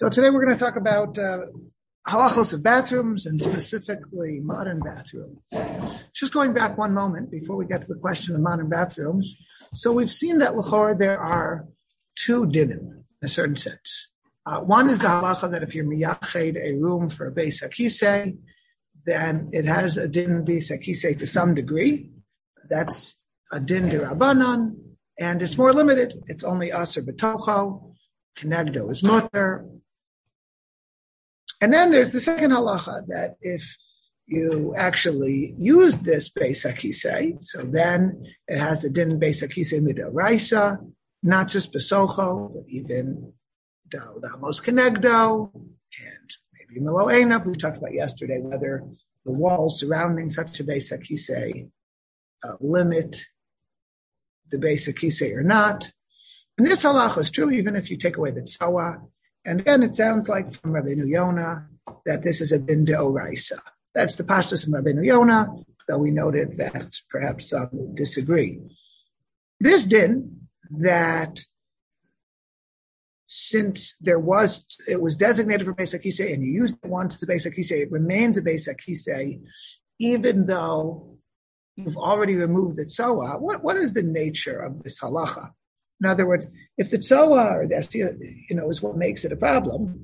So today we're going to talk about halachos of bathrooms and specifically modern bathrooms. Just going back one moment before we get to the question of modern bathrooms. So we've seen that l'chorah there are two dinim in a certain sense. One is the halacha that if you're miyached a room for a beis hakisei, then it has a din beis hakisei to some degree. That's a din d'Rabbanan, and it's more limited. It's only aser b'tocho. Kenegdo is mutter. And then there's the second halacha that if you actually use this beis hakisei, so then it has a din beis hakisei midoraisa, not just besocho, but even damos kenegdo, and maybe milo einav. We talked about yesterday whether the walls surrounding such a beis hakisei limit the beis hakisei or not. And this halacha is true even if you take away the tzawa. And again, it sounds like from Rabbeinu Yonah that this is a din deoraisa. That's the pashtus of Rabbeinu Yonah, though we noted that perhaps some disagree. This din that since it was designated for beis hakisei and you used it once as a beis hakisei, it remains a beis hakisei, even though you've already removed the tzawa. What is the nature of this halacha? In other words, if the tzoa or the astia, is what makes it a problem,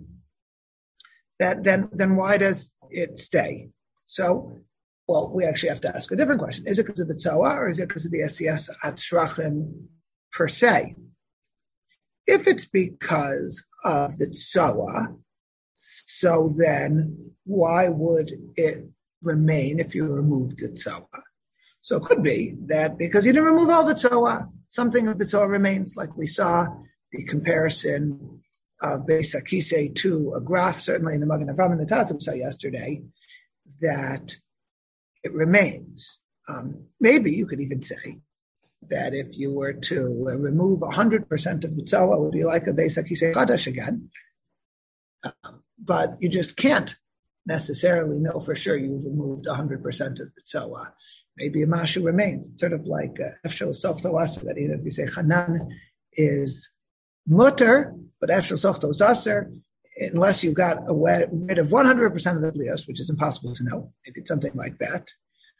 then why does it stay? So, we actually have to ask a different question. Is it because of the tzoa or is it because of the SES atzrachim per se? If it's because of the tzoa, so then why would it remain if you removed the tzoa? So it could be that because you didn't remove all the tzoa, something of the tzoa remains, like we saw the comparison of beis hakisei to a graph, certainly in the Magen Avraham and the Taz we saw yesterday, that it remains. Maybe you could even say that if you were to remove 100% of the tzoa, it would be like a beis hakisei chadash again. But you just can't necessarily know for sure you've removed 100% of the tzoa. Maybe a mashu remains. It's sort of like efshel sochto aser, that even if you say chanan is mutter, but efshel sochto is aser, unless you got rid of 100% of the blias, which is impossible to know. Maybe it's something like that.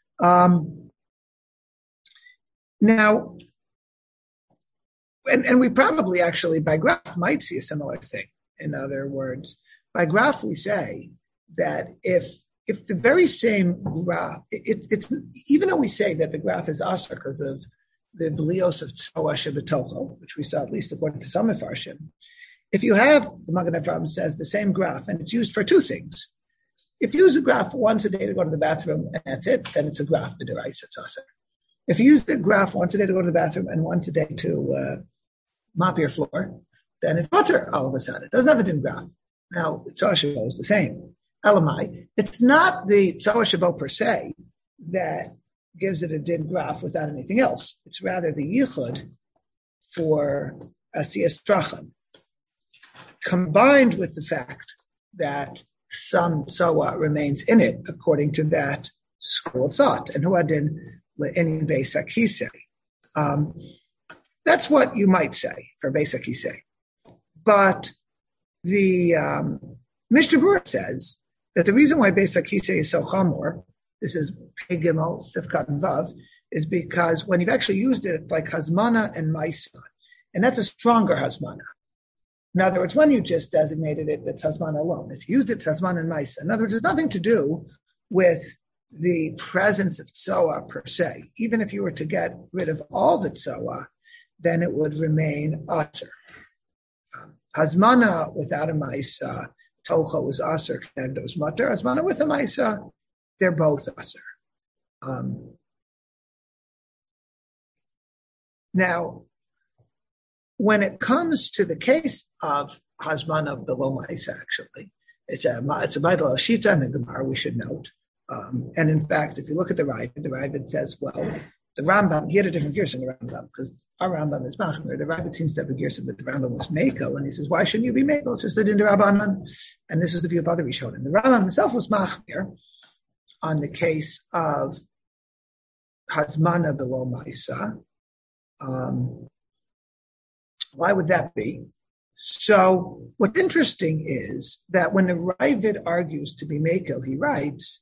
Now, and we probably actually by graph might see a similar thing. In other words, by graph we say that if the very same graph, it's even though we say that the graph is asr because of the blios of tzoa shebetocho, which we saw at least according to some mefarshim, if you have, the Magen Avraham says, the same graph and it's used for two things. If you use a graph once a day to go to the bathroom and that's it, then it's a graph b'deraisa, it's asr. If you use the graph once a day to go to the bathroom and once a day to mop your floor, then it's mutter all of a sudden. It doesn't have a din graph. Now, tzoa shebo is the same. Elamai, it's not the tzoa shebo per se that gives it a din graph without anything else. It's rather the yichud for asiyas tracham, combined with the fact that some tzoa remains in it, according to that school of thought. And huadin le'inin beis hakisei. That's what you might say for beis hakisei. But the Mishnah Berurah says that the reason why beis hakisei is so chamor, this is Pei Gimel, Sifkat and Vav, is because when you've actually used it, it's like hazmana and maisa. And that's a stronger hazmana. In other words, when you just designated it, it's hazmana alone. If you used it, it's hazmana and maisa. In other words, it's nothing to do with the presence of tzoa per se. Even if you were to get rid of all the tzoa, then it would remain aser. Hazmana without a maisa, tocho is aser, kenegdo is mutter. Hazmana with a maisa, they're both aser. Now, when it comes to the case of hazmana below maisa, actually, it's a Baidal Shita in the Gemara, we should note. And in fact, if you look at the Ravid says, well, the Rambam, he had a different gears in the Rambam, because our Rambam is Machmir. The Ravid seems to have a gears that the Rambam was Mekel, and he says, why shouldn't you be Mekel? It's just the Din Rabbanan. And this is the view of other Rishonim. The Rambam himself was Machmir on the case of Hazmana below Maisa. Why would that be? So what's interesting is that when the Ravid argues to be Mekel, he writes,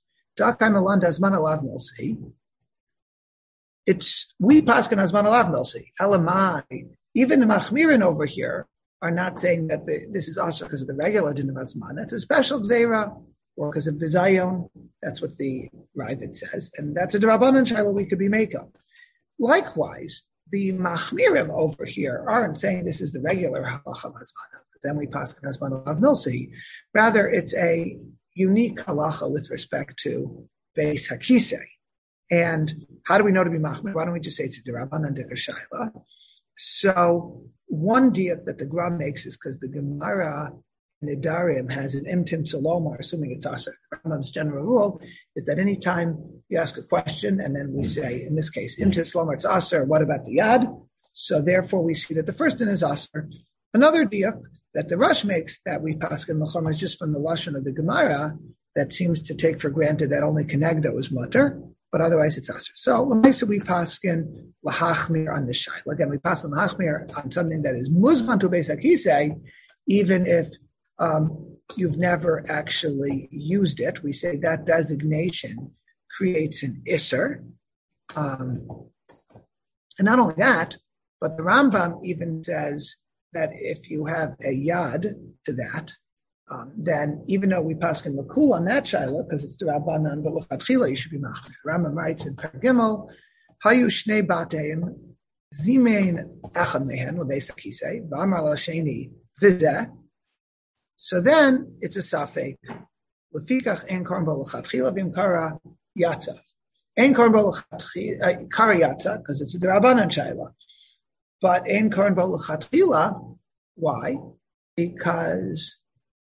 it's we paskin azman alav milsi. Elamai, even the machmirin over here are not saying that this is also because of the regular din of azman. It's a special gzeira, or because of vizayon. That's what the Ravid says, and that's a derabanan shaila we could be mekel. Likewise, the machmirim over here aren't saying this is the regular halacha of hazmana, but then we paskin hazmana alav milsi. Rather, it's a unique halacha with respect to beis hakisei. And how do we know to be machmir? Why don't we just say it's a derabanan dikashayla? So one diak that the Gra makes is because the Gemara Nidarim has an imtim salomar, assuming it's aser. Rambam's general rule is that any time you ask a question and then we say, in this case, imtim salomar, it's aser. What about the yad? So therefore, we see that the first din is aser. Another diak that the Rush makes that we paskin l'chom is just from the lashon of the Gemara that seems to take for granted that only kenegdo is mutter, but otherwise it's aser. So l'maisa we paskin lahachmir on the shaila. Again, we paskin lahachmir on something that is muzman to beis hakisei, even if you've never actually used it. We say that designation creates an isser. And not only that, but the Rambam even says that if you have a yad to that, then even though we paskin l'kul on that shaila, because it's derabanan, but l'chatchila you should be machmir. Rambam writes in Pergimel, hayu shnei bateim zimein echad mehen lebeis hakisei v'amar l'sheni v'zeh. So then it's a safek. Lefikach ein korban bo l'chatchila b'imkara yatza. Ein korban bo l'chatchila kara yatza because it's a derabanan shaila, but ein korban bo l'chatchila. Why? Because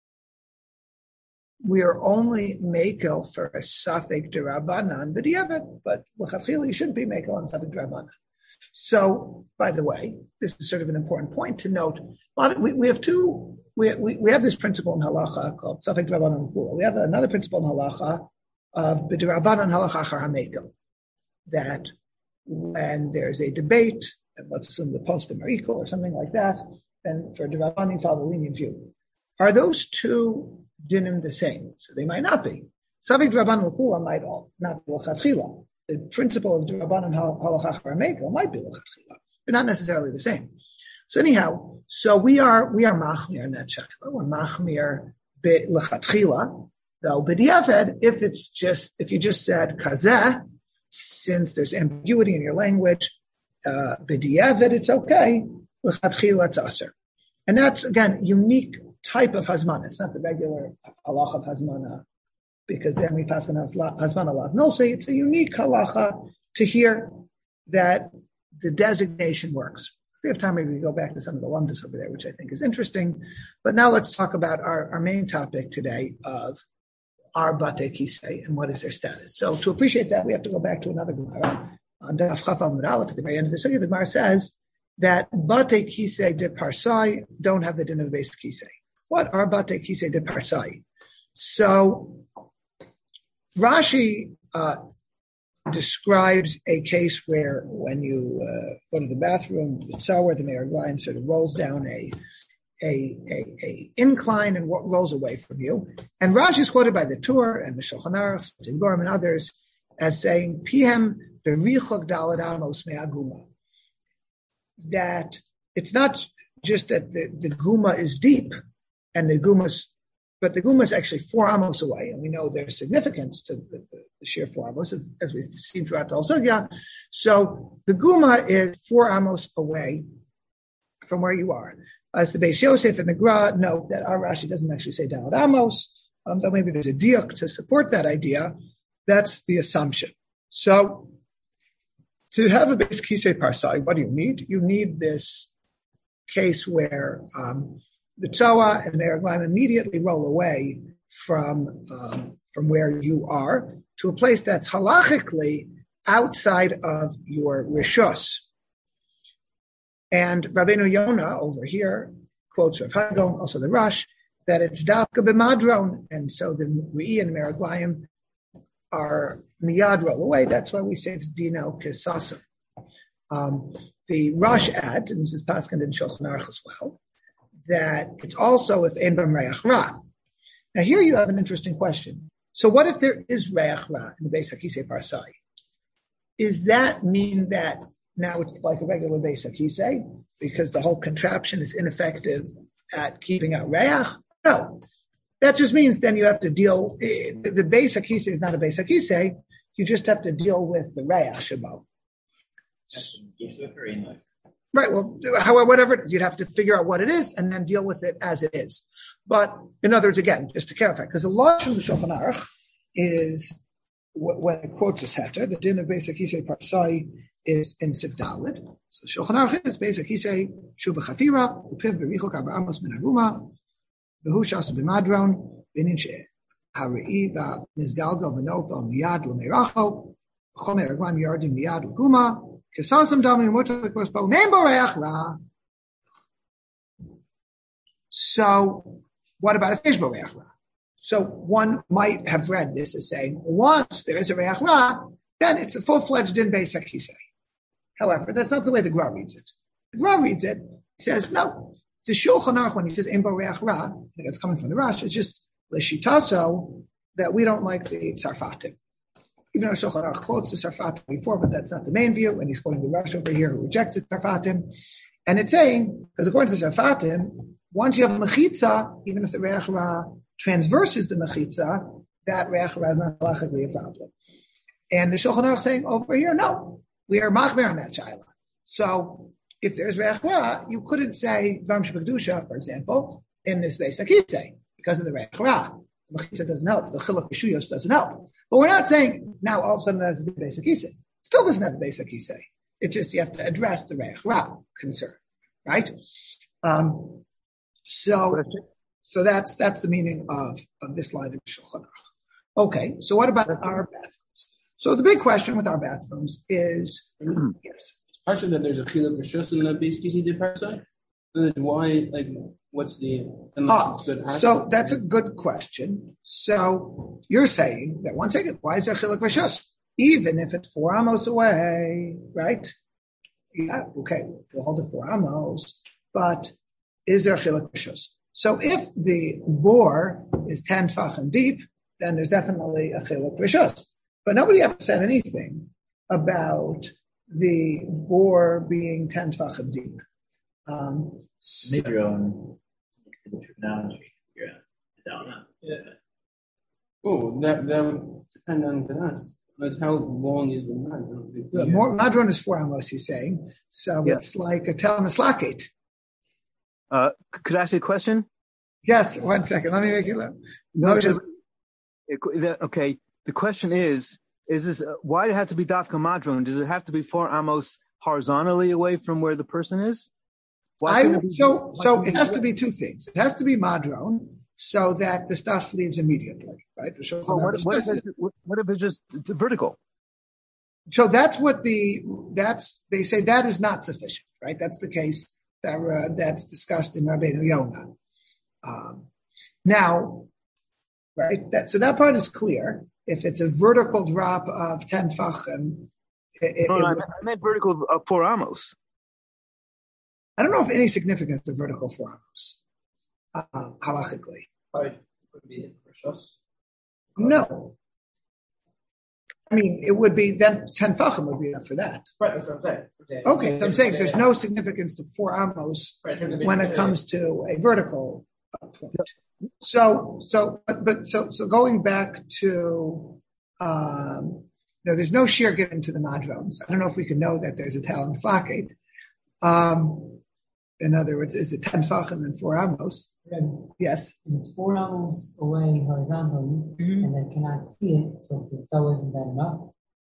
we are only mekel for a safek derabanan b'diavad, but l'chatchila you shouldn't be mekel on safek derabanan. So, by the way, this is sort of an important point to note. We have two. We have this principle in halacha called safek derabanan l'kula. We have another principle in halacha of b'derabanan halacha achar hamekel, that when there's a debate, and let's assume the postim are equal or something like that, then for derabanan follow the lenient view. Are those two dinim the same? So they might not be. Safek derabanan l'kula might not be l'chatchila. The principle of derabanan halacha achar hamekel might be l'chatchila. They're not necessarily the same. So anyhow, we are machmir in that shaila. We're machmir l'chatchila, though b'diavad, if you just said kazeh, since there's ambiguity in your language, b'diavad it's okay. L'chatchila it's aser, and that's again unique type of hazmana. It's not the regular halacha of hazmana, because then we pass on hazmana alav milsi. It's a unique halacha to hear that the designation works. If we have time, maybe we go back to some of the lumdus over there, which I think is interesting. But now let's talk about our main topic today of our bate kisei and what is their status. So to appreciate that, we have to go back to another Gemara. On Daf Chaf Amud Aleph, at the very end of the sugya, the Gemara says that bate kisei de parsai don't have the din of the base kisei. What are bate kisei de parsai? So Rashi describes a case where when you go to the bathroom, the tzawar, the Meir Gleim sort of rolls down a incline and rolls away from you. And Rashi is quoted by the Tur and the Shulchan Aruch, Tigborim and others as saying, Pihem berichok daled amos me'aguma. That it's not just that the guma is deep and but the guma is actually 4 amos away, and we know there's significance to the sheer 4 amos, as we've seen throughout the whole sugya. So the guma is 4 amos away from where you are. As the Beis Yosef and the Gra note that our Rashi doesn't actually say daled amos, though maybe there's a diuk to support that idea. That's the assumption. So to have a base kisei parsai, what do you need? You need this case where the Tzoa and Meir Gleim immediately roll away from where you are to a place that's halachically outside of your rishus. And Rabbeinu Yonah over here quotes Rav Hagel, also the Rush, that it's dafka b'madron, and so the Re'i and Meir Gleim are miyad roll away. That's why we say it's dino kisasim. The Rush adds, and this is Paskin and Shulchan Aruch as well, that it's also if ein bam reach ra. Now here you have an interesting question. So what if there is reach ra in the Beis Hakisei Parsai? Does that mean that now it's like a regular Beis Hakisei because the whole contraption is ineffective at keeping out reach? No. That just means then you have to deal, the Beis Hakisei is not a Beis Hakisei, you just have to deal with the reach shabo. Right, well, however, whatever it is, you'd have to figure out what it is and then deal with it as it is. But in other words, again, just to clarify, because the law of the Shulchan Aruch is, when it quotes this heter, the din of Beis Hakisei Parsai is in Sif Daled. So Shulchan Aruch is Beis Hakisei Shu B'Chafira, Upiv B'Richok Arba'amos Min Aguma, V'hu Shas B'Madron, B'Nin She Hari'i V'Nizgalgal V'Nofel Miyad L'Meiracho, V'Chomer Aglam Yardim Miyad L'Guma, Kesasam Dami Motak Pospo Mein Boreach Ra. So what about if there's Boreach Ra? So one might have read this as saying, once there is a Reach Ra, then it's a full-fledged din Beis Hakisei. However, that's not the way the Gra reads it. The Gra reads it, he says, no, the Shulchan Aruch, when he says Ein Bo Reach Ra, that's coming from the Rash, it's just L'shitaso that we don't like the Tzarfatim. Even though Shulchan Aruch quotes the Tzarfatim before, but that's not the main view, and he's quoting the Rash over here who rejects the Tzarfatim. And it's saying, because according to the Tzarfatim, once you have a Mechitza, even if the Reach Ra transverses the Mechitza, that Reach Ra is not halachically a problem. And the Shulchan Aruch saying over here, no, we are machmer on that shaila. So if there's Reach Ra, you couldn't say Dvarim Shebekdusha, for example, in this Beis Hakisei because of the Reach Ra. The Mechitza doesn't help. The Chiluk B'Shuyos doesn't help. But we're not saying now all of a sudden that's the Beis Hakisei. It still doesn't have the Beis Hakisei. It's just you have to address the Reich Ra concern, right? So that's the meaning of this line of Shulchan Aruch. Okay, so what about our bathrooms? So the big question with our bathrooms is yes. It's partially that there's a chiluk b'shus in the Beis Hakisei Parsai. Why? Like, what's the unless it's good? So that's a good question. So you're saying that 1 second. Why is there chiluk b'shus? Even if it's 4 amos away, right? Yeah, okay, we'll hold it 4 amos. But is there chiluk b'shus? So if the bore is 10 tfachim deep, then there's definitely a chiluk b'shus. But nobody ever said anything about the bore being 10 tfachim deep. Make your own analogy. Yeah. Oh, that would depend on the last. But how long is the madron? The madron is 4 amos, he's saying. So it's like a telemaslakate. Could I ask you a question? Yes, 1 second. Let me make it. Okay. The question is this why do it have to be dafka madron? Does it have to be 4 amos horizontally away from where the person is? So it has to be 2 things. It has to be madron so that the stuff leaves immediately, right? What if it's just vertical? So they say that is not sufficient, right? That's the case that's discussed in Rabbeinu Yonah. Now, right? So that part is clear. If it's a vertical drop of 10 tfachim, I meant vertical of 4 amos. I don't know if any significance to vertical 4 amos, halachically. Would be b'shus. No. I mean, it would be, then 10 tfachim would be enough for that. Right, that's what I'm saying. Okay, so I'm saying there's no significance to 4 amos when it comes to a vertical point. So going back to, there's no shear given to the madrons. I don't know if we can know that there's a talon slakate. In other words, is it 10 tfachim and 4 amos? Yes. It's 4 amos away horizontally, and I cannot see it, so if it's always isn't that enough?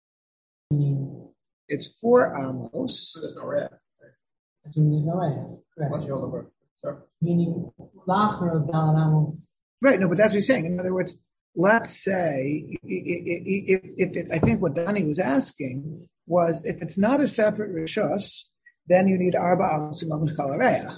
It's 4 amos. So there's no red. There's no red. Correct. Once you hold over. Meaning, lacher of dalan amos. Right, no, but that's what he's saying. In other words, let's say, if it, I think what Danny was asking was, if it's not a separate rishus, then you need arba amos u'magush kol hareach.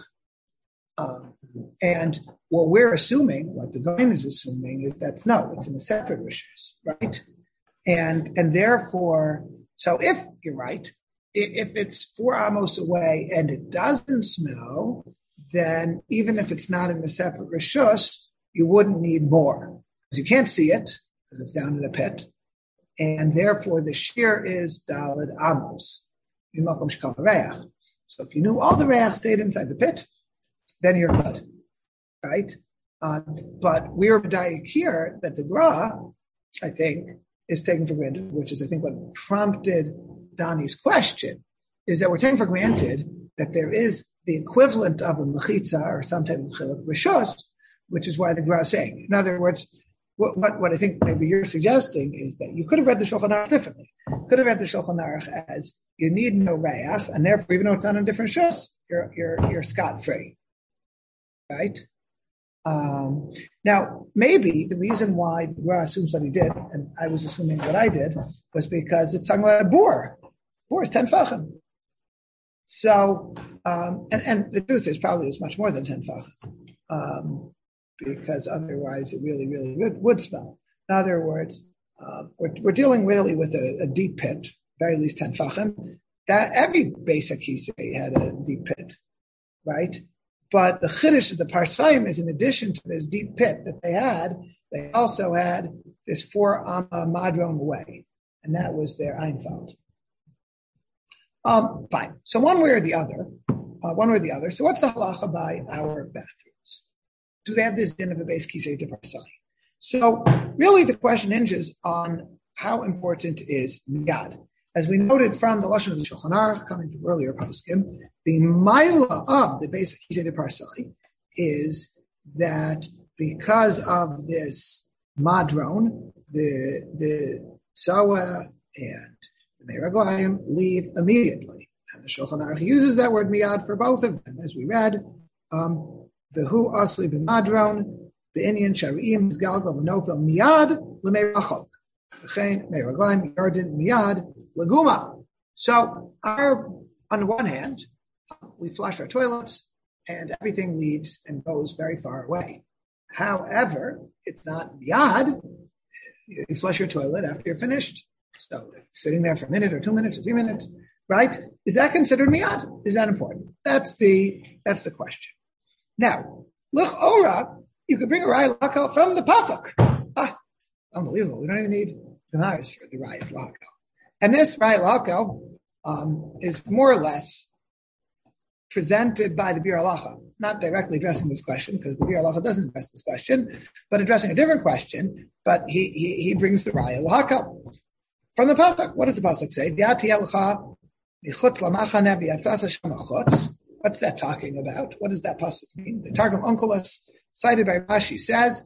And what we're assuming, what the Gaon is assuming, is that's no, it's in a separate rishus, right? And therefore, so if you're right, if it's 4 amos away and it doesn't smell, then even if it's not in a separate rishus, you wouldn't need more. Because you can't see it, because it's down in a pit. And therefore the shear is Daled Amos. So if you knew all the reach stayed inside the pit, then you're good. Right? But we're medayik here that the Gra, I think, is taken for granted, which is, I think, what prompted Donnie's question, is that we're taking for granted that there is the equivalent of a mechitza or some type of chiluk rishos, which is why the Gra is saying. In other words, what I think maybe you're suggesting is that you could have read the Shulchan Aruch differently. You could have read the Shulchan Aruch as you need no reach, and therefore, even though it's on a different shus, you're scot-free. Right? Now, maybe the reason why the Gra assumes that he did, and I was assuming what I did, was because it's talking about a boar. Boar is 10 fachim. So, and the truth is probably it's much more than 10 fachim, because otherwise it really, really would smell. In other words, we're dealing really with a deep pit, very least 10 fachim. That every basic Kisei had a deep pit, right? But the chiddush of the Parsayim is, in addition to this deep pit that they also had this 4 amma madron away, and that was their Einfalt. Fine. So one way or the other. So what's the halacha by our bathrooms? Do they have this din of a base kisei de parsai? So really the question hinges on how important is miyad. As we noted from the lashon of the Shulchan Aruch, coming from earlier poskim, the maila of the basic kisei de parsai is that because of this madron, the sawa and the meraglayim leave immediately. And the Shulchan Aruch uses that word miyad for both of them, as we read, V'hu asli b'madron, b'inyan shari'im, zgalgal v'nofel miyad l'meirachok. V'chein meraglayim yardin miyad l'guma. So on the one hand, we flush our toilets and everything leaves and goes very far away. However, it's not miyad. You flush your toilet after you're finished. So it's sitting there for a minute or 2 minutes or 3 minutes, right? Is that considered miyad? Is that important? That's the question. Now, l'chora, you could bring a raya lakel from the pasuk. Unbelievable. We don't even need gemaras for the raya lakel. And this raya lakel is more or less presented by the Bir Halacha, not directly addressing this question, because the Bir Halacha doesn't address this question, but addressing a different question. But he brings the raya lakel from the pasuk. What does the pasuk say? What's that talking about? What does that pasuk mean? The Targum Onkelos, cited by Rashi, says,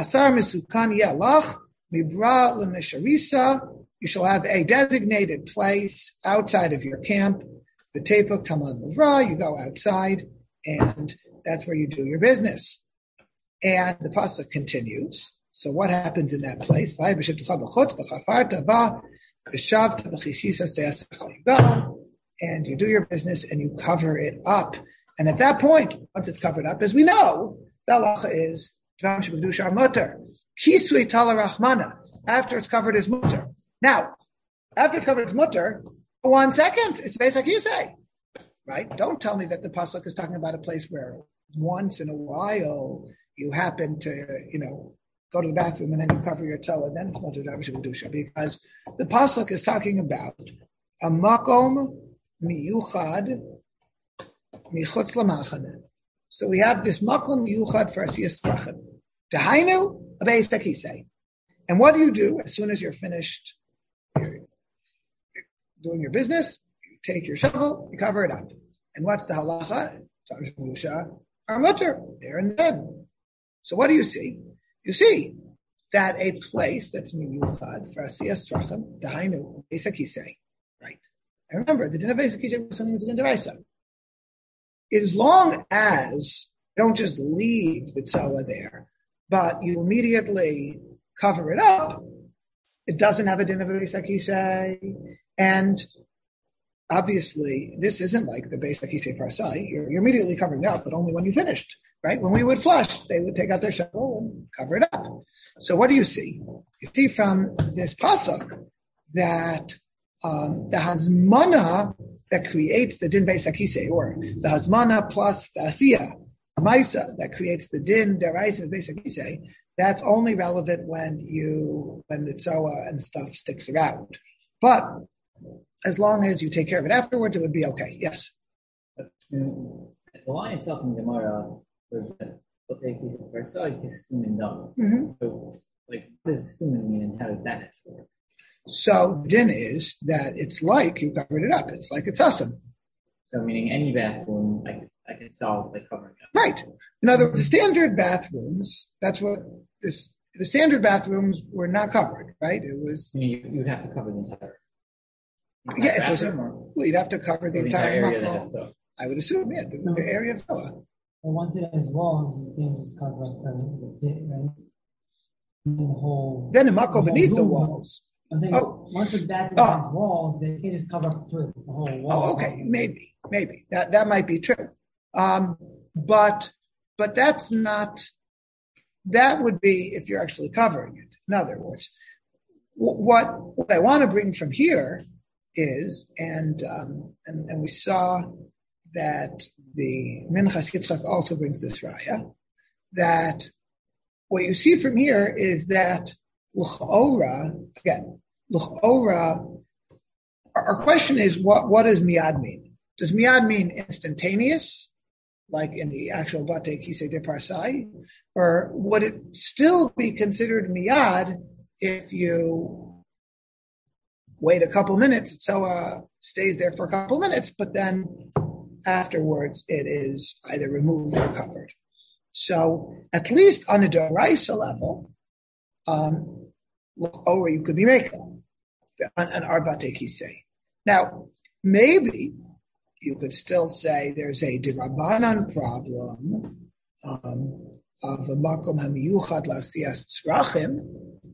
you shall have a designated place outside of your camp. The tepuk tamad levra, you go outside, and that's where you do your business. And the pasuk continues. So what happens in that place? You go and you do your business and you cover it up. And at that point, once it's covered up, as we know, the halacha is kisui tala rachmana. After it's covered is mutter. Now, after it's covered is mutter, for 1 second, it's basic you say, right? Don't tell me that the pasuk is talking about a place where once in a while you happen to, go to the bathroom and then you cover your toe and then it's mutter d'avishah, because the pasuk is talking about a makom miyuchad michutz lamachane. So we have this makom miyuchad for asiyas trachem. Dahainu a beis takisei. And what do you do as soon as you're finished doing your business? You take your shovel, you cover it up. And what's the halacha? Or mutter, there and then. So what do you see? You see that a place that's miyuchad for asiyas trachem, dahainu beis takisei. Right. And remember, the din of basic kisei is something that's in deraisa. As long as you don't just leave the tzawa there, but you immediately cover it up, it doesn't have a din of basic kisei. And obviously, this isn't like the basic kisei parsai. You're immediately covering it up, but only when you finished. Right? When we would flush, they would take out their shovel and cover it up. So what do you see? You see from this pasuk that the hazmana that creates the din beis hakisei, or the hazmana plus the asiya Maisa that creates the din deraisa basically say that's only relevant when the tzoa and stuff sticks around. But as long as you take care of it afterwards, it would be okay. Yes. But the line itself in Gemara was that So, like, what does stumin mean, and how does that work? So din is that it's like you covered it up. It's like it's awesome. So meaning any bathroom, I could solve by covering it up. Right. In other words, the standard bathrooms, that's what the standard bathrooms were not covered, right? It was. You'd have to cover the entire Yeah, if there's you'd have to cover the entire area. I would assume, yeah, the area of Noah. Well, once it has walls, you can't just cover up the pit, right? The whole. Then the makom beneath the room. walls. I'm saying once the bathroom has walls, they can't just cover up through the whole wall. Oh, okay, maybe that might be true, but that's not. That would be if you're actually covering it. In other words, what I want to bring from here is, and we saw that the Minchas Yitzchak also brings this raya, that what you see from here is that l'chora, our question is what does miyad mean? Does miyad mean instantaneous, like in the actual Batei Kisei de Parsai, or would it still be considered miyad if you wait a couple minutes, so stays there for a couple minutes, but then afterwards it is either removed or covered? So at least on a Doraisa level, or you could be making an Arbatei Kisei. Now, maybe you could still say there's a Dirabanan problem of a Makom HaMiyuchad L'Asiyas Tzrachim,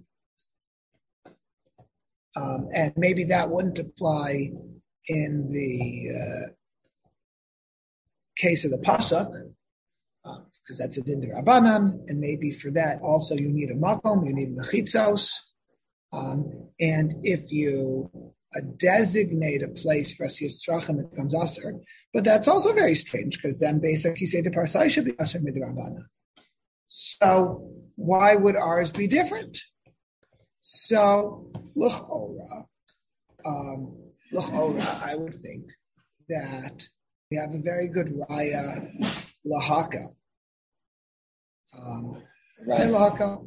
and maybe that wouldn't apply in the case of the Pasuk, because that's a din d'Rabbanan, and maybe for that also you need a makom, you need mechitzos, and if you designate a place for asiyas tzrachim, it becomes aser. But that's also very strange, because then basically say the parsai should be aser midrabanan. So why would ours be different? So l'chora, I would think that we have a very good raya lahaka. Raya lahaka.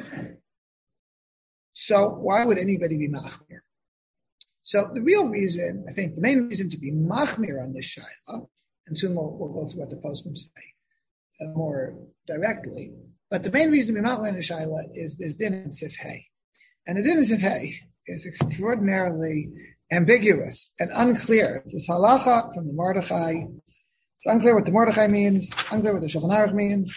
So why would anybody be machmir? So the real reason, I think, the main reason to be machmir on this shaila, and soon we'll go through what the poskim say more directly, but the main reason to be machmir on this shaila is this din in Sif Hay. And the din in Sif Hay is extraordinarily ambiguous and unclear. It's a halacha from the Mordechai. It's unclear what the Mordechai means, unclear what the Shulchan Aruch means.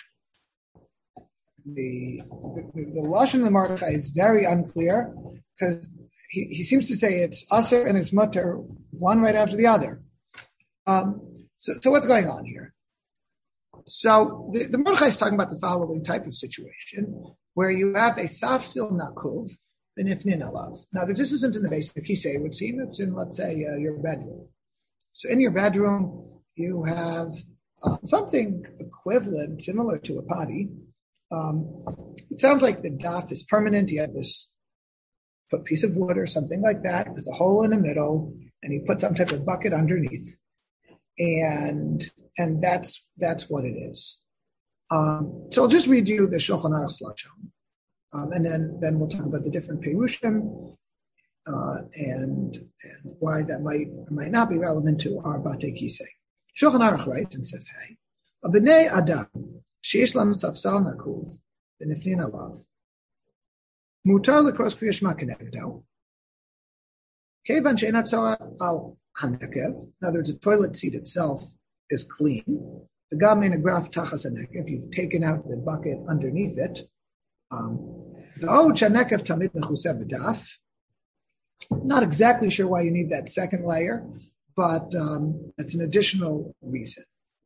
The lashon of the Mordechai is very unclear, because he seems to say it's aser and it's mutter, one right after the other. So what's going on here? So the Mordechai is talking about the following type of situation, where you have a safsil nakuv benifnin alav. Now, this isn't in the basic kisei, it would seem. It's in, let's say, your bedroom. So in your bedroom, you have something equivalent, similar to a potty. It sounds like the daf is permanent. You have this piece of wood or something like that. There's a hole in the middle, and you put some type of bucket underneath, and that's what it is. So I'll just read you the Shulchan Aruch lashon, and then we'll talk about the different perushim and why that might not be relevant to our Batei Kisei. Shulchan Aruch writes in Sif Hay, "B'nei Adam sheish lam safsal nakuv v'nifnin alav mutar lekros kriya shema kenegdo kevan she'ena tzora al hanekev." In other words, the toilet seat itself is clean. The gam in a graf tachas hanekev, you've taken out the bucket underneath it. V'od she'hanekev tamid mechuseh b'daf. Not exactly sure why you need that second layer, but it's an additional reason.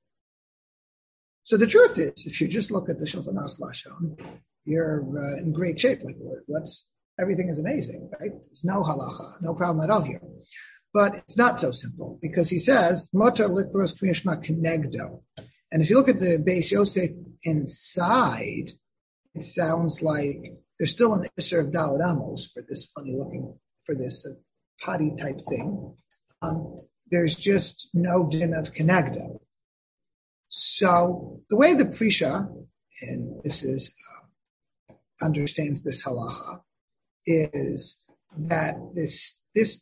So the truth is, if you just look at the Shulchan Aruch lashon, you're in great shape. Like, everything is amazing, right? There's no halacha, no problem at all here. But it's not so simple, because he says, "Motar likros kriya shema kenegdo," And if you look at the Beis Yosef inside, it sounds like there's still an Isser of Daled Amos for this potty type thing. There's just no din of Kenegdo. So the way the Prisha, and this is understands this halacha, is that this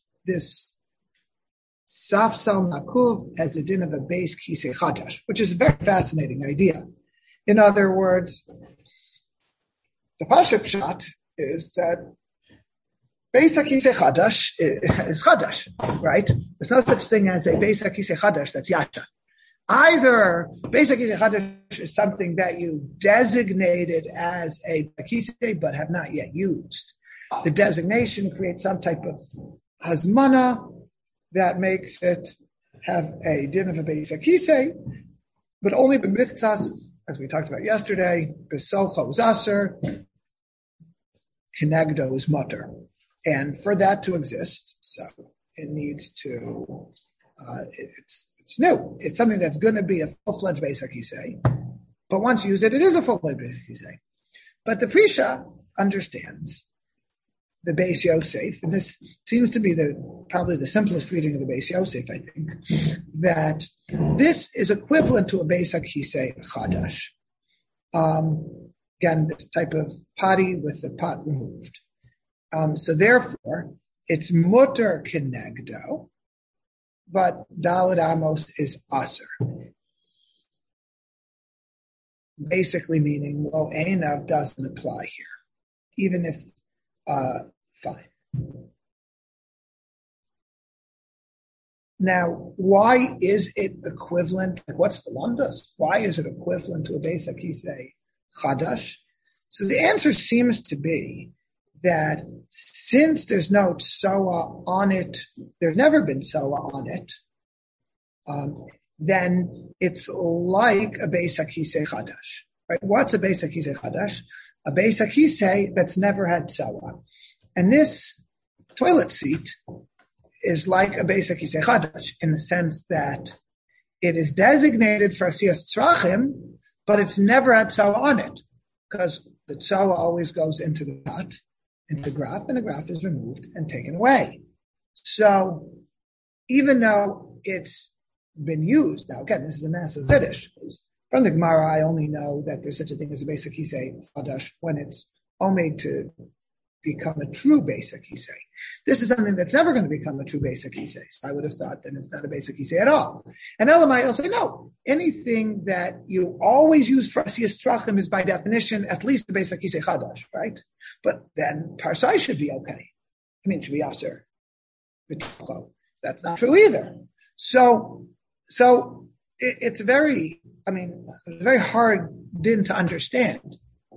Safsal Nakuv as a din of a base Kisei Chadash, which is a very fascinating idea. In other words, the Pashup Pshat is that Beis HaKisei Chadash is Chadash, right? There's no such thing as a Beis HaKisei Chadash that's Yasha. Either Beis HaKisei Chadash is something that you designated as a Kisei but have not yet used. The designation creates some type of hazmana that makes it have a din of a Beis HaKisei, but only b'mitzas, as we talked about yesterday, b'socha is aser, kenegdo is mutter. And for that to exist, so it needs to, it's new. It's something that's going to be a full-fledged Beis HaKisei, but once you use it, it is a full-fledged Beis HaKisei. But the Prisha understands the Beis Yosef, and this seems to be probably the simplest reading of the Beis Yosef, I think, that this is equivalent to a Beis HaKisei Chadash. Again, this type of potty with the pot removed. So therefore, it's mutter kenegdo, but Daled Amos is aser. Basically meaning lo einav doesn't apply here, even if fine. Now, why is it equivalent? What's the lumdas? Why is it equivalent to a Beis HaKisei Chadash? So the answer seems to be that since there's no tsoa on it, there's never been tsoa on it, then it's like a Beis HaKisei Chadash. Right? What's a Beis HaKisei Chadash? A Beis HaKisei that's never had tsoa. And this toilet seat is like a Beis HaKisei Chadash in the sense that it is designated for Asiyas Tzrachim, but it's never had tsoa on it because the tsoa always goes into the pot, into the graph, and the graph is removed and taken away. So even though it's been used, now again, this is a massive Kiddush. From the Gemara, I only know that there's such a thing as a Beis HaKisei Chadash when it's made to become a true Beis HaKisei. This is something that's never going to become a true Beis HaKisei. So I would have thought that it's not a Beis HaKisei at all. And Elamai will say, no, anything that you always use for Asiyas Tzrachim is by definition at least a Beis HaKisei Chadash, right? But then Parsai should be okay. I mean, it should be Aser. That's not true either. So it's very hard din to understand.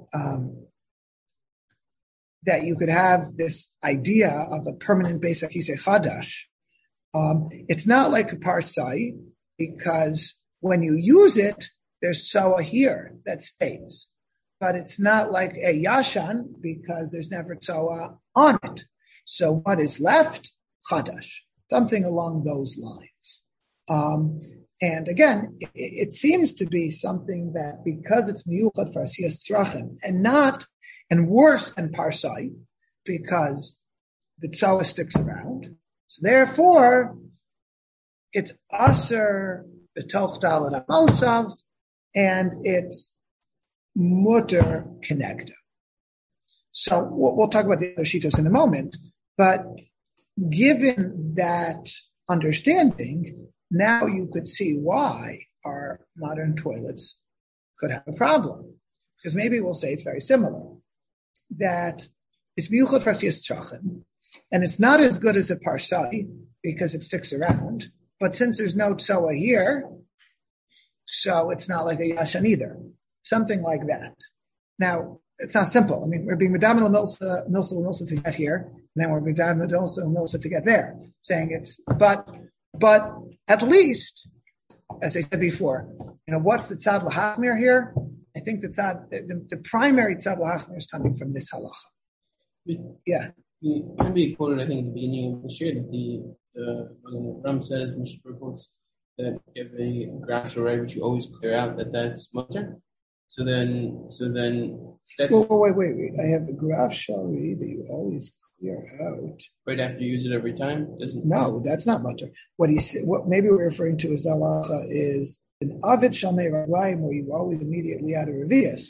That you could have this idea of a permanent Beis HaKisei Chadash. It's not like a Parsai because when you use it, there's tsoa here that stays. But it's not like a Yashan because there's never tsoa on it. So what is left? Chadash. Something along those lines. And again, it seems to be something that because it's miyuchad for Asiyas Tzrachim and worse than Parsai, because the tsoa sticks around. So therefore, it's aser b'toch Daled Amosav, and it's mutter kenegdo. So we'll talk about the other shitos in a moment, but given that understanding, now you could see why our modern toilets could have a problem. Because maybe we'll say it's very similar. That it's miyuchad for Asiyas Tzrachim, and it's not as good as a Parsai because it sticks around. But since there's no tsoa here, so it's not like a Yashan either. Something like that. Now, it's not simple. I mean, we're being Medam el Milsa to get here, and then we're Medam el Milsa to get there. Saying it's, but at least, as I said before, what's the tzad l'hachmir here? I think the primary tzad l'hachmir is coming from this halacha. Yeah. Maybe quoted, I think, at the beginning of the shir that the Ram says, Moshe quotes that if a graph array which you always clear out, that's mutter. So then that's Wait. I have a graph shari that you always clear out. right after you use it every time. Doesn't No, that's not mutter. What maybe we're referring to as halacha is an avid shalmei raglayim where you always immediately add a revius.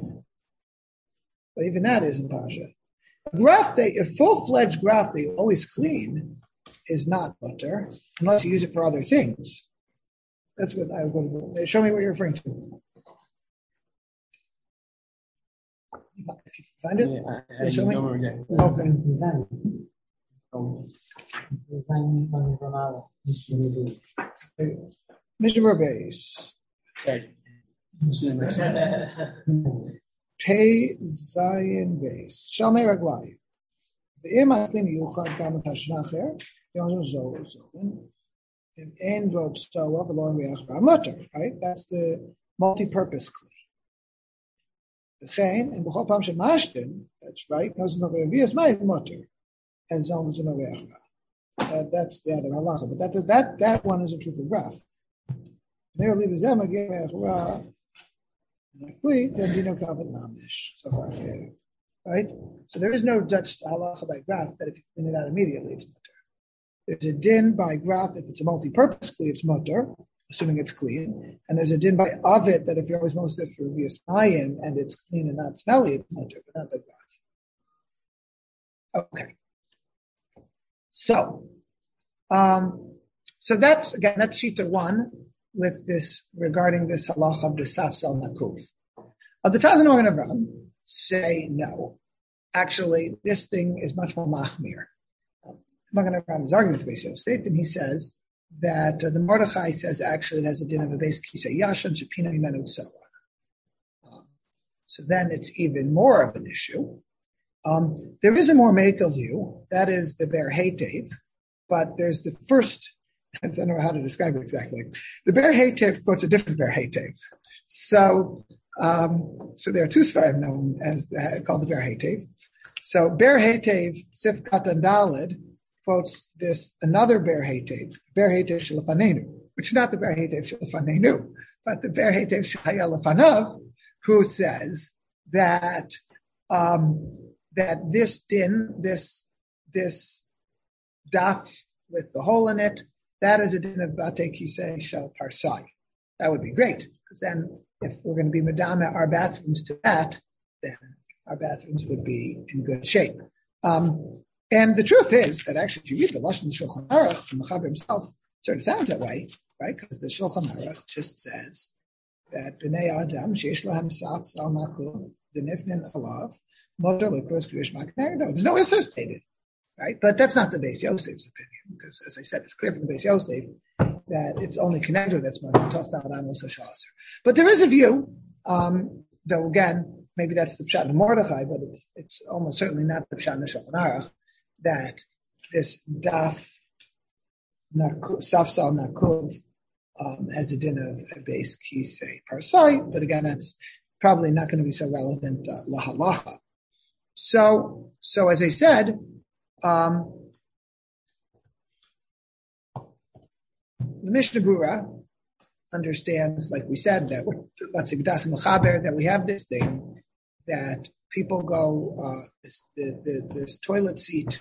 But even that isn't pasha. A full-fledged graph that you always clean is not mutter unless you use it for other things. That's what I would show me what you're referring to. If you find it, I show me. again. Okay. Mishnah base. Pei Zayin base. Shalmei Raglayim. The Imachlim Yuchad Gamat Hashnacher. Yonzo Zochen. And Ein Dot Stoa Velon Reach Mutter. Right. That's the multi-purpose kli. The chain and b'chol pam shemashtin. That's right. No, it's not going to be as mutter as long as no reach. That's the other halacha. But that one isn't true for graph. Then dino kavet mamish. So right. So there is no Dutch halacha by graph that if you clean it out immediately, it's mutter. There's a din by graph if it's a multi-purpose kli, it's mutter, assuming it's clean. And there's a din by avid that if you're always most for revius mayim and it's clean and not smelly, it's mutter, but not by graph. Okay. So that's shita one with this regarding this halacha of the safsal nakuv. The Tazan Organ of Ram say no. Actually, this thing is much more machmir. Magen Avraham is arguing with Beis Yosef, and he says that the Mordechai says actually it has a din of a base kisei yashan shepina mimenu tzoa. So then it's even more of an issue. There is a more mekel view, that is the Ber Heitev, but there's the first, I don't know how to describe it exactly. The Ber Heitev quotes a different Ber Heitev. So there are two Sfarim known as called the Ber Heitev. So Ber Heitev, Sif Katan Daled, quotes this another Ber Heitev Shelafanenu, which is not the Ber Heitev Shelafanenu, but the Ber Heitev Shehaya Lefanav, who says that that this din, this daf with the hole in it, that is a din of Bate Kisei Shel Parsai. That would be great, because then if we're going to be madama our bathrooms to that, then our bathrooms would be in good shape. And the truth is that actually, if you read the Lashon Shulchan Aruch from Mechaber himself, it sort of sounds that way, right? Because the Shulchan Aruch just says that B'nei Adam sheish lahem sats al makuv v'nifnin alav motor l'kros kriyish maknegdo. There's no associated, right? But that's not the Beis Yosef's opinion, because as I said, it's clear from the Beis Yosef that it's only connected that's motor tof dal amos hashaser. But there is a view, though again, maybe that's the pshat of Mordechai, but it's almost certainly not the pshat of Shulchan Aruch, that this daf safsal nakuv has a din of a base kisei parsai, but again, that's probably not going to be so relevant lahalacha. So as I said, the Mishnah Berurah understands, like we said, that let's say B'das Mechaber, that we have this thing that people go this toilet seat.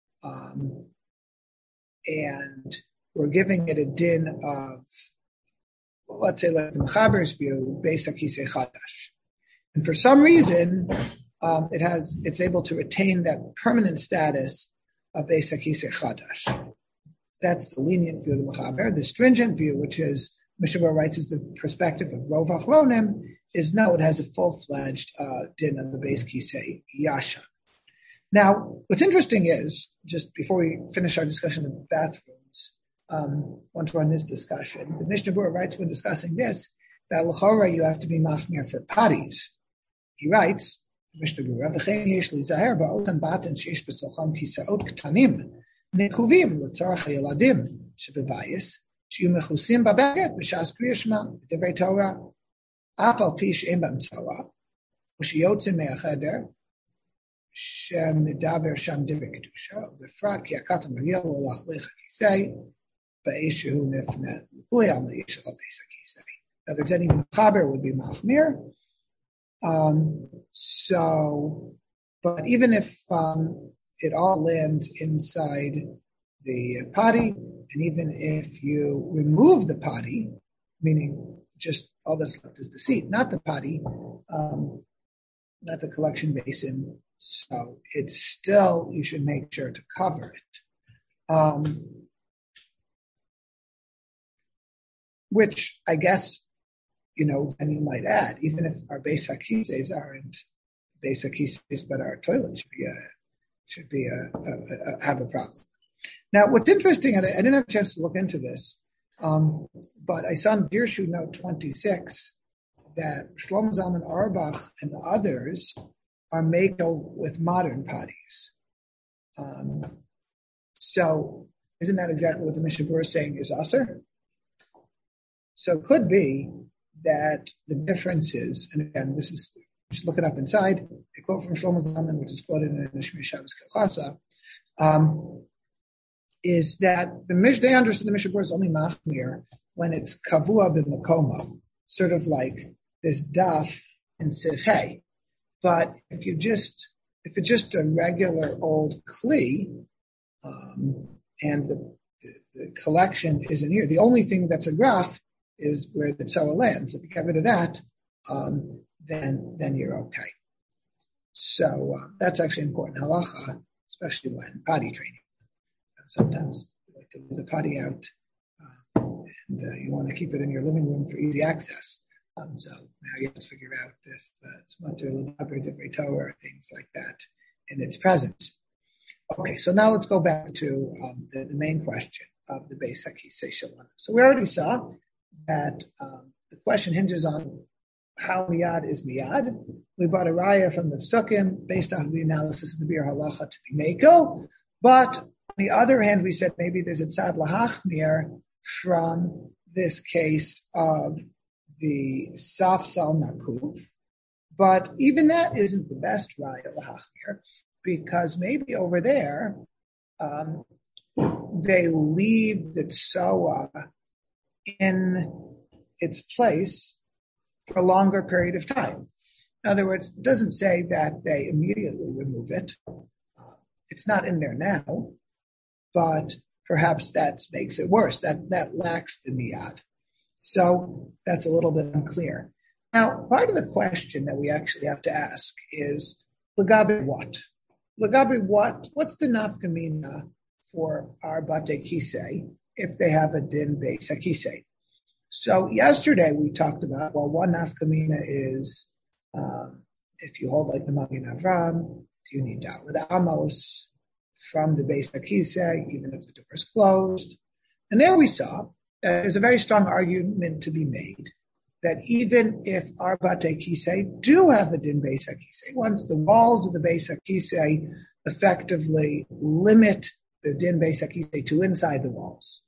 And we're giving it a din of, let's say, like the Mechaber's view, Beis HaKisei Chadash. And for some reason, it's able to retain that permanent status of Beis HaKisei Chadash. That's the lenient view of the Mechaber. The stringent view, which is, Mishnah Berurah writes, is the perspective of Rov Achronim, is no, it has a full-fledged din of the Beis Kisei Yashan. Now, what's interesting is, just before we finish our discussion of bathrooms, once we're on this discussion, the Mishnah Berurah writes when discussing this, that l'chora you have to be machmir for patis. He writes, Mishnah Berurah, v'chein yesh li zaher ba'otan baten sheish b'socham kisaot k'tanim, nekuvim l'tzorach ha'yeladim, shebebayis, shiyu mechusim b'baget, b'shas kriyashma, v'devrei Torah, afal pi she'em b'mtzoa, u'shiyotzim me'acheder, Shem Medaber Shem Divrei Kedusha, Befrat Ki Akata Mariel Olach Lecha Kisei, ba'eshu nifnet l'kuli al me'ishal beis hakisei. In other words, any chaber would be machmir. But even if it all lands inside the potty, and even if you remove the potty, meaning just all that's left is the seat, not the potty, not the collection basin, so it's still, you should make sure to cover it. Which I guess, then you might add, even if our beis hakises aren't beis hakises, but our toilet should be have a problem. Now, what's interesting, and I didn't have a chance to look into this, but I saw in Dirshu Note 26 that Shlomo Zalman Auerbach and others are makel with modern potties. So isn't that exactly what the Mishnah Berurah is saying is aser? So it could be that the difference is, and again, this is, just look it up inside, a quote from Shlomo Zalman, which is quoted in Shmir Shabbos Kelchasa, is that they understood the Mishnah Berurah is only machmir when it's kavua b'makomo, sort of like this daf in Sif Hey. But if it's just a regular old kli, and the collection isn't here, the only thing that's a graph is where the tzoa lands. If you get rid of that, then you're okay. So that's actually important halacha, especially when potty training. Sometimes you like to leave the potty out, and you want to keep it in your living room for easy access. So now you have to figure out if it's mutter l'daber divrei Torah or things like that in its presence. Okay, so now let's go back to the main question of the beis hakisei shalom. So we already saw that the question hinges on how miyad is miyad. We brought a raya from the psukim based on the analysis of the Bir Halacha to be meko, but on the other hand, we said maybe there's a tzad lahachmir from this case of the safsal nakuf, but even that isn't the best raya lahachmir, because maybe over there they leave the tzoa in its place for a longer period of time. In other words, it doesn't say that they immediately remove it. It's not in there now, but perhaps that makes it worse. That lacks the miyad. So that's a little bit unclear. Now, part of the question that we actually have to ask is, Lagabe what? Lagabe what? What's the nafkamina for our bate kisei if they have a din beis hakisei? So yesterday we talked about, well, one nafkamina is if you hold like the Magen Avram, you need Dalet Amos from the beis hakisei, even if the door is closed. And there we saw there's a very strong argument to be made that even if our bate kisei do have a din beis hakisei, once the walls of the beis hakisei effectively limit the din beis hakisei to inside the walls,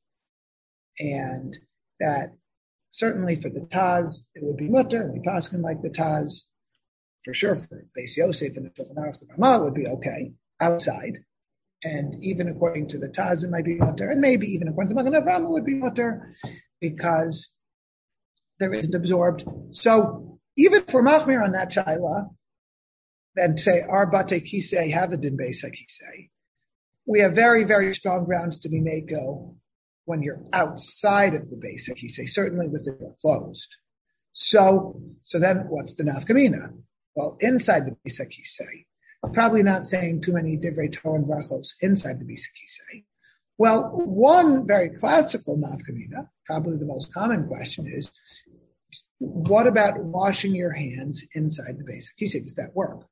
and that certainly for the Taz it would be mutter, we paskin like the Taz, for sure for Beis Yosef and the Shulchan Aruch, the Ramah would be okay outside. And even according to the Taz, it might be mutter, and maybe even according to Magen Avraham, it would be mutter because there isn't absorbed. So even for Machmir on that Shaila, then say our Bate Kisei have a din beis hakisei, we have very, very strong grounds to be meko when you're outside of the beis hakisei, certainly with the door closed. So then what's the nafkamina? Well, inside the beis hakisei, probably not saying too many divrei Torah and brachos inside the beis hakisei. Well, one very classical nafkamina, probably the most common question is, what about washing your hands inside the beis hakisei? Does that work?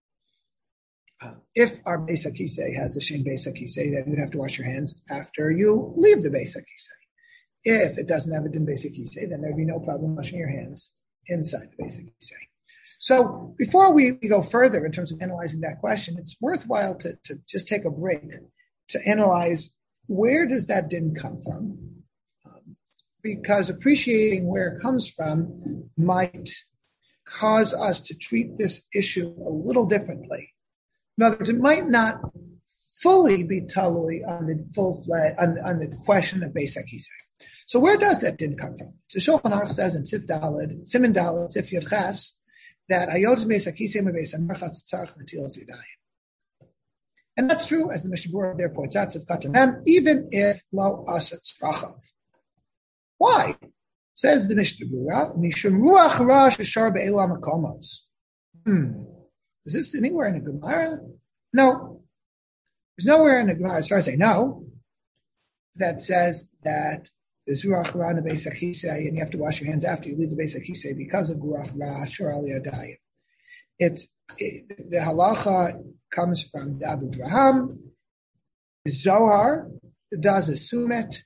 If our beis hakisei has the shem beis hakisei, then you'd have to wash your hands after you leave the beis hakisei. If it doesn't have a din beis hakisei, then there'd be no problem washing your hands inside the beis hakisei. So before we go further in terms of analyzing that question, it's worthwhile to just take a break to analyze where does that din come from? Because appreciating where it comes from might cause us to treat this issue a little differently. In other words, it might not fully be talui on the on the question of beis hakisei. So where does that din come from? So Shulchan Aruch says in Sif Daled, Siman Daled, Sif Yud Ches, that Hayotz Beis HaKisei Beis HaMerchatz Tzarech Netilas Yadayim. And that's true, as the Mishnah Berurah there points out, Sif Katan Mem, even if Lo Asa Tzrachav. Why? Says the Mishnah Berurah, Mishum Ruach Ra Sheshar Be'ela Makomos. Is this anywhere in the Gemara? No. There's nowhere in the Gemara, as far as I know, that says that there's Ruach Ra in the Beis HaKisei, and you have to wash your hands after you leave the Beis HaKisei because of Ruach Ra Shor Al Yadayim. The halacha comes from the Abu Draham. Zohar does assume it.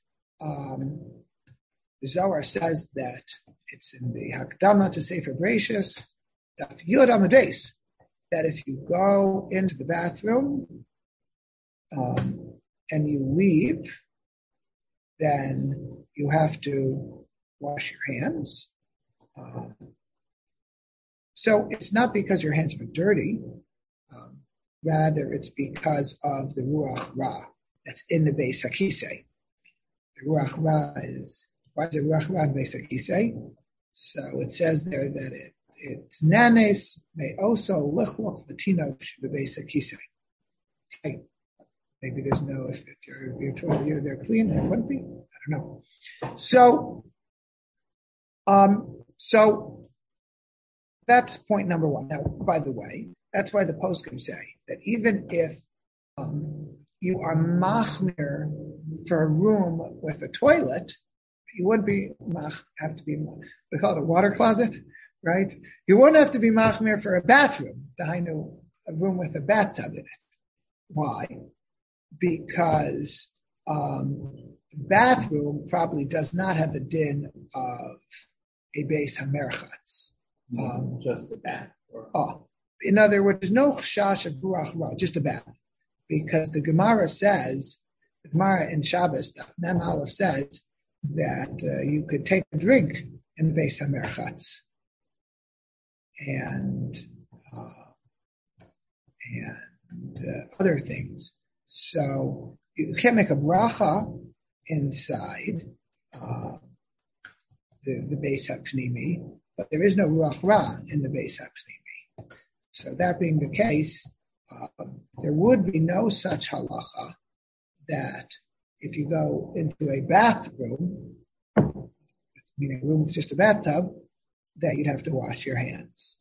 The Zohar says that it's in the Hakdama to Sefer Bereshis, Daf Yud Amud Beis, that if you go into the bathroom and you leave, then you have to wash your hands. So it's not because your hands are dirty, rather it's because of the Ruach Ra that's in the Beis HaKisei. The Ruach Ra is, why is it Ruach Ra in the Beis HaKisei? So it says there that it's nanes may also lichloch latino the Beis HaKisei. Okay, maybe there's no, if your toilet, they're clean, it wouldn't be. I don't know. So that's point number one. Now, by the way, that's why the poskim say that even if you are machmir for a room with a toilet, you wouldn't be have to be, we call it a water closet, right? You wouldn't have to be machmir for a bathroom, a room with a bathtub in it. Why? Because the bathroom probably does not have the din of a beis hamerchatz. Just a bath. In other words, there's no chash of ruach ra, just a bath, because the Gemara says, the Gemara in Shabbos, Mem Aleph says that you could take a drink in the beis hamerchatz and other things. So you can't make a bracha inside the Beis HaPnimi, but there is no Ruach Ra in the Beis HaPnimi. So that being the case, there would be no such halacha that if you go into a bathroom, meaning a room with just a bathtub, that you'd have to wash your hands.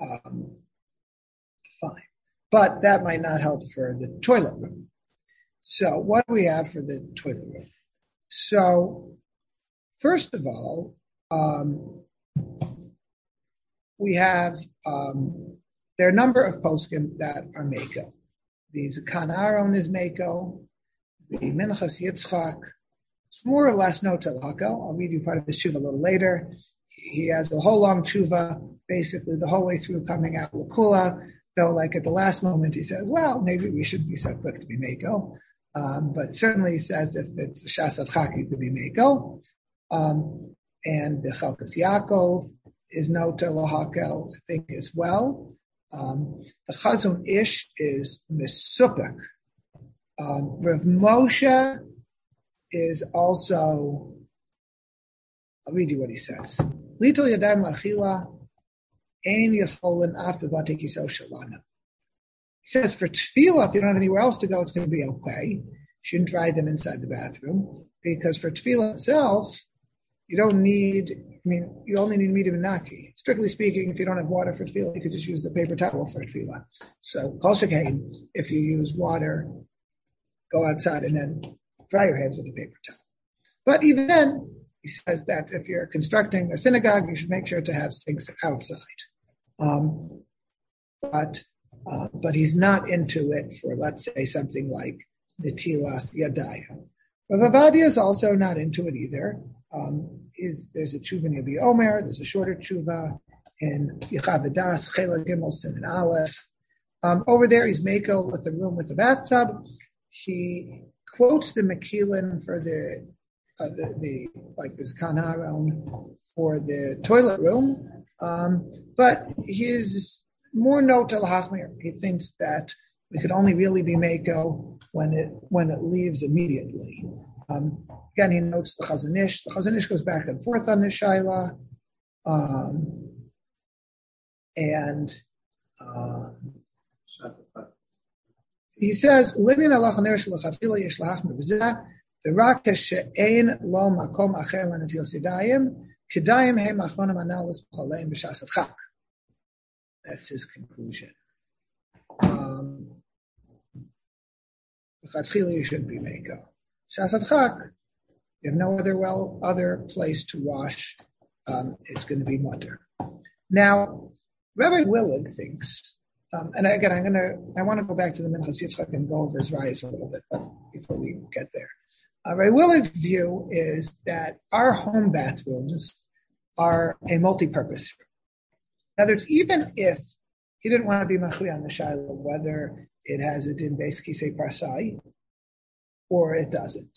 Fine. But that might not help for the toilet room. So what do we have for the toilet room? So first of all, we have, there are a number of poskim that are Mako. The Zakan Aaron is Mako. The Minchas Yitzchak, it's more or less no telhako. I'll read you part of the tshuva a little later. He has a whole long tshuva, basically the whole way through coming out Lakula, though like at the last moment he says, well, maybe we shouldn't be so quick to be Mako. But certainly he says if it's a Shas Adchak, you could be Mako. And the Chalkas Yaakov is no telhakel, I think, as well. The Chazon Ish is Misupek. Rav Moshe is also, I'll read you what he says. Litol Yadayim Lachila Ein Yacholin Af B'Bate Kisel Shalana. He says for tefillah, if you don't have anywhere else to go, it's going to be okay. You shouldn't dry them inside the bathroom, because for tefillah itself, you don't need, you only need medium and naki. Strictly speaking, if you don't have water for tefillah, you could just use the paper towel for tefillah. So, kol shekain, if you use water, go outside and then dry your hands with a paper towel. But even then, he says that if you're constructing a synagogue, you should make sure to have sinks outside. But he's not into it for, let's say, something like the Tilas Yadayim. Rav Avadia is also not into it either. There's a tshuva in Yabi Omer, there's a shorter tshuva in Yichad V'das, Chela Gimel Sin and Aleph. Over there, he's Mako with a room with a bathtub. He quotes the Mekilin for the Zakan Aaron for the toilet room, but he's more no tel hachmir. He thinks that we could only really be Mako when it leaves immediately. Again, he notes the Chazon Ish. The Chazon Ish goes back and forth on this shaila. He says, "Living Allah Shalachatila Yishlach Mebzeh V'Rak She'ein Lo Makom Acher LaNatil Sidayim Kedayim He Machonim Analis B'Chaleim B'Shas Chak." That's his conclusion. L'chatchila you should be meko. Shas Chak, you have no other place to wash. It's going to be mutter. Now, Rabbi Willig thinks. And again, I want to go back to the Minchas Yitzchak and go over his rayas a little bit before we get there. Ray Willig's view is that our home bathrooms are a multi-purpose room. In other words, even if he didn't want to be machlei on the shaila whether it has a din beis kisei parsai or it doesn't,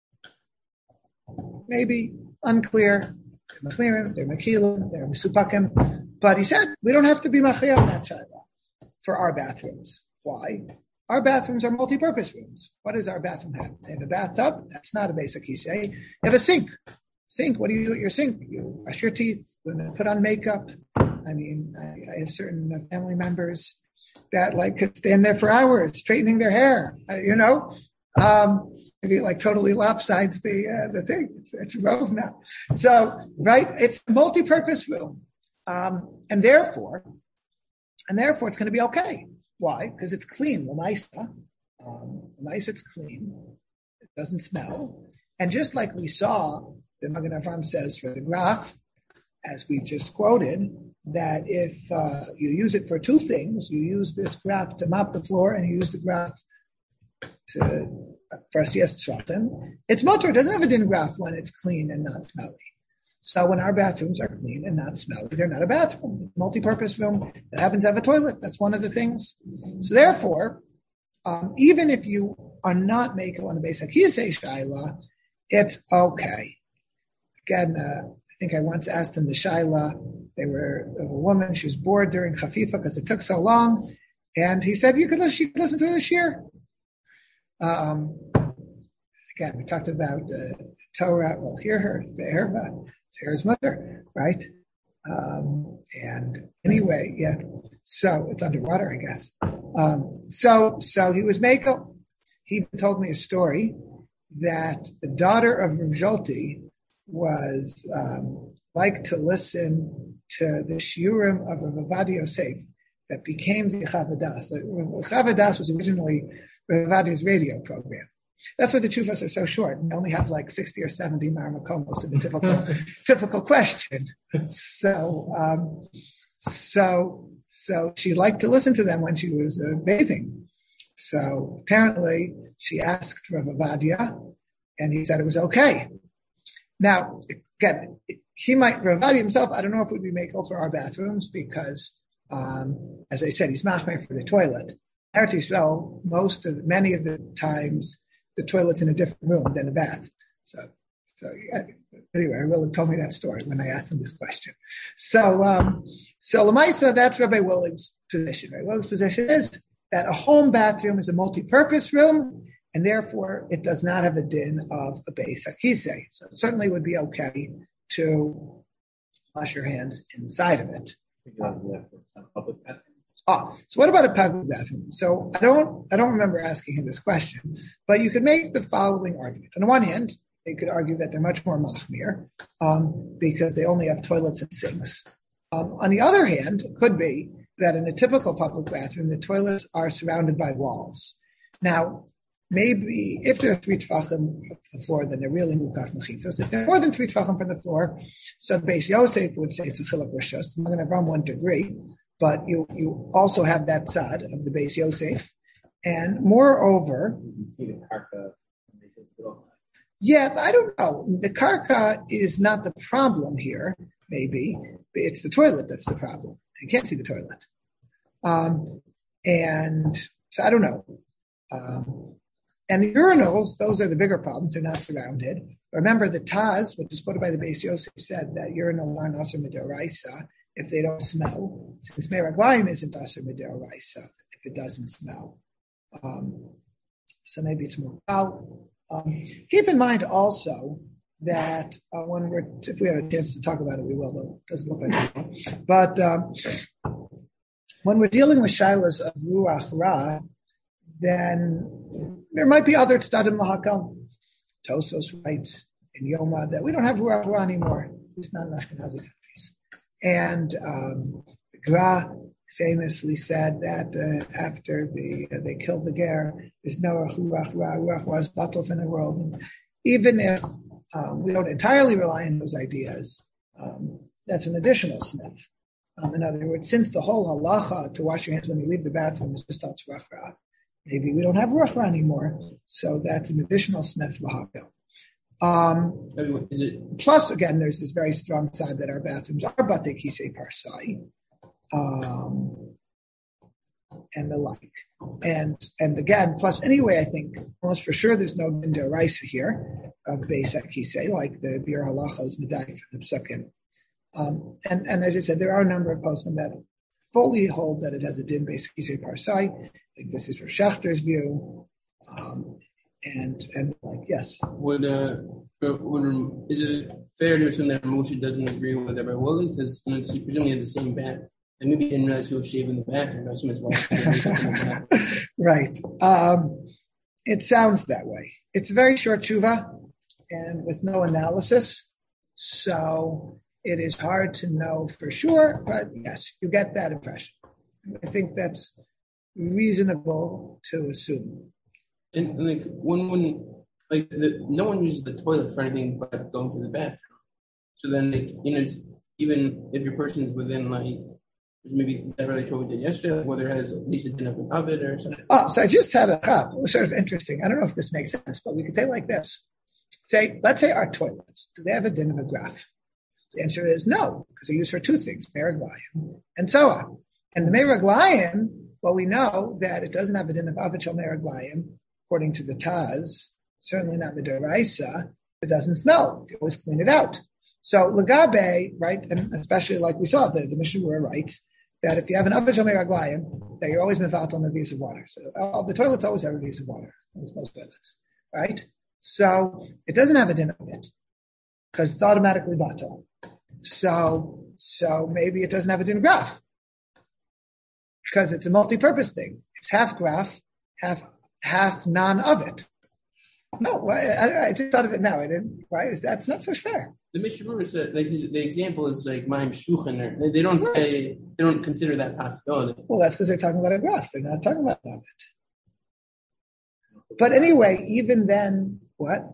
maybe unclear. They're makilim, they're misupakim, but he said we don't have to be machlei on that shaila for our bathrooms. Why? Our bathrooms are multi-purpose rooms. What does our bathroom have? They have a bathtub. That's not a basic kisei. You have a sink. Sink. What do you do at your sink? You brush your teeth. You put on makeup. I mean, I have certain family members that could stand there for hours straightening their hair. Maybe totally lopsides the thing. It's rove now. So right, it's a multi-purpose room, and therefore it's going to be okay. Why? Because it's clean. The nice, it's clean. It doesn't smell. And just like we saw, the Magen Avraham says for the graph, as we just quoted, that if you use it for two things, you use this graph to mop the floor and you use the graph for siyas tzrachim, it's mutter. It doesn't have a din graph when it's clean and not smelly. So when our bathrooms are clean and not smelly, they're not a bathroom. Multi-purpose room that happens to have a toilet. That's one of the things. So therefore, even if you are not makel on the base hakiyasei shaila, it's okay. Again, I think I once asked him the shaila. They were a woman. She was bored during chafifa because it took so long, and he said you could listen to this year. Again, we talked about Torah. Well, hear her there. It's Hera's mother, right? And anyway, yeah. So it's underwater, I guess. So he was Mekel. He told me a story that the daughter of Rav Zolti was like to listen to the shiurim of Rav Ovadia Yosef that became the Chavadas. Chavadas was originally Rav Ovadia's radio program. That's why the tshuvas are so short. We only have 60 or 70 marmakomos in the typical question. So she liked to listen to them when she was bathing. So apparently she asked Rav Ovadia, and he said it was okay. Now, again, Rav Ovadia himself, I don't know if it would be makel for our bathrooms because, as I said, he's machmer for the toilet. Eretz Yisrael, many of the times, the toilet's in a different room than a bath. So anyway, Will told me that story when I asked him this question. So Lamaisa, that's Rabbi Willig's position. Rabbi Willig's position is that a home bathroom is a multi-purpose room, and therefore it does not have a din of a beis hakisei. So it certainly would be okay to wash your hands inside of it. So what about a public bathroom? So I don't remember asking him this question, but you could make the following argument. On the one hand, they could argue that they're much more machmir because they only have toilets and sinks. On the other hand, it could be that in a typical public bathroom, the toilets are surrounded by walls. Now, maybe if there are 3 tefachim of the floor, then they're really mukaf mechitzos. If they're more than 3 tefachim from the floor, so the Beis Yosef would say it's a chiluk rishos. I'm going to run 1 degree. But you also have that side of the Beis Yosef. And moreover, you can see the karka. Yeah, I don't know. The karka is not the problem here, maybe. It's the toilet that's the problem. You can't see the toilet. And so I don't know. And the urinals, those are the bigger problems. They're not surrounded. Remember, the Taz, which is quoted by the Beis Yosef, said that urinals are nasser midoraisa if they don't smell, since meraglayim isn't aser midoraisa if it doesn't smell. So maybe it's more kal. Keep in mind also that if we have a chance to talk about it, we will, though it doesn't look like it will. But when we're dealing with shilas of ruach ra, then there might be other tzadim lahakal. Tosos writes in Yoma that we don't have ruach ra anymore. It's not in Ashkenazi countries. And the Gra famously said that after they killed the ger, there's no ruach ra. Ruach ra is batuf in the world. And even if we don't entirely rely on those ideas, that's an additional sniff. In other words, since the whole halacha to wash your hands when you leave the bathroom is just al ruach ra, maybe we don't have ruach ra anymore, so that's an additional sniff lahakel. Plus, again, there's this very strong side that our bathrooms are batei kisei parsai, and the like. And again, plus anyway, I think almost for sure there's no din d'oraisa here of beis kisei, like the bir halacha is medayik for the psukim. And as I said, there are a number of poskim that fully hold that it has a din beis kisei parsai. I think this is for Schechter's view. And like, yes. Is it fair to assume that Moshe doesn't agree with Rabbi Woolley because he presumably had the same bath, and maybe he didn't realize he was shaving the bathroom? I assume his wife. Right. It sounds that way. It's a very short tshuva and with no analysis, so it is hard to know for sure. But yes, you get that impression. I think that's reasonable to assume. And like no one uses the toilet for anything but going to the bathroom. So then, it's, even if your person's within maybe that really what we did yesterday, whether it has at least a din of an oven or something. Oh, so I just had a chap. It was sort of interesting. I don't know if this makes sense, but we could say like this. Let's say our toilets, do they have a din of a graph? The answer is no, because they're used for two things, meraglayim and so on. And the meraglayim, well, we know that it doesn't have a din of avichal meraglayim, according to the Taz, certainly not the Doraisa, it doesn't smell. You always clean it out. So Lagabe, right, and especially like we saw, the Mishnah Berurah writes that if you have an avichal meraglayim, that you're always mevat on the vis of water. So the toilets always have a vis of water, most toilets, right? So it doesn't have a din of it because it's automatically batal. So maybe it doesn't have a din graph because it's a multi-purpose thing. It's half graph, half none of it. No, I just thought of it now. I didn't. Right? That's not so fair. The Mishnah Berurah said, the example is like Maim Shuchen. They don't say, they don't consider that possibility. Well, that's because they're talking about a graph. They're not talking about of it. But anyway, even then, what?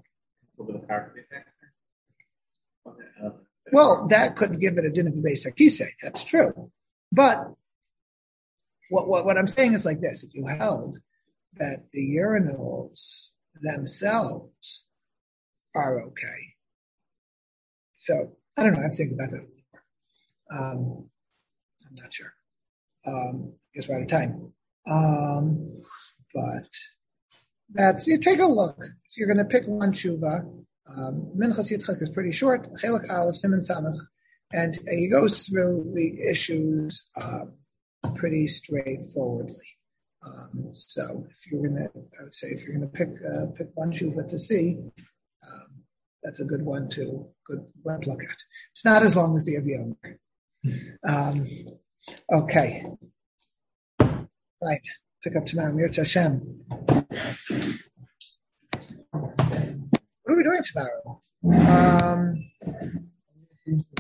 Well, that could give it a din of the beis hakisei. That's true. But what I'm saying is like this: if you held that the urinals themselves are okay, so I don't know. I have to think about that a little more. I'm not sure. I guess we're out of time. But you take a look. If you're going to pick one tshuva, Minchas Yitzchak is pretty short. Chelek Aleph, Siman Samach, and he goes through the issues pretty straightforwardly. So if you're going to, I would say, if you're going to pick one tshuva to see, that's a good one to look at. It's not as long as the Aviyomer. Okay. Right. Pick up tomorrow. Mirz Hashem. What are we doing tomorrow?